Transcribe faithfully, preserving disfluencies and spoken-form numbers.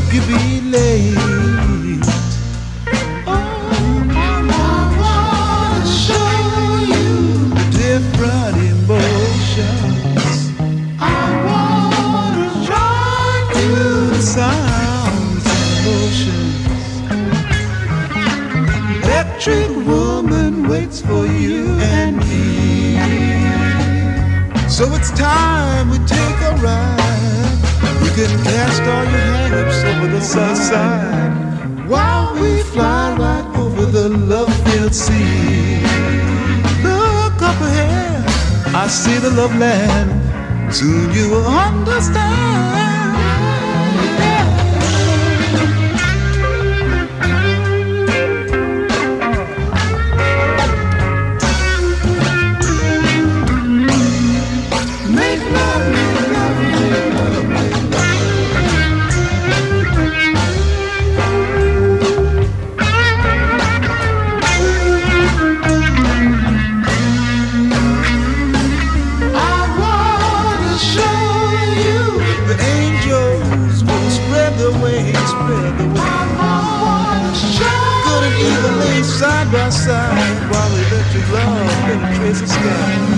could be late. Oh, I wanna show you the different emotions. I wanna show you the sounds and emotions. Electric woman waits for you and me. So it's time we take a ride. You can cast all your hang-ups over the south side while we fly right over the love-filled sea. Look up ahead, I see the love land. Soon you will understand. Side by side, while electric love penetrates the sky.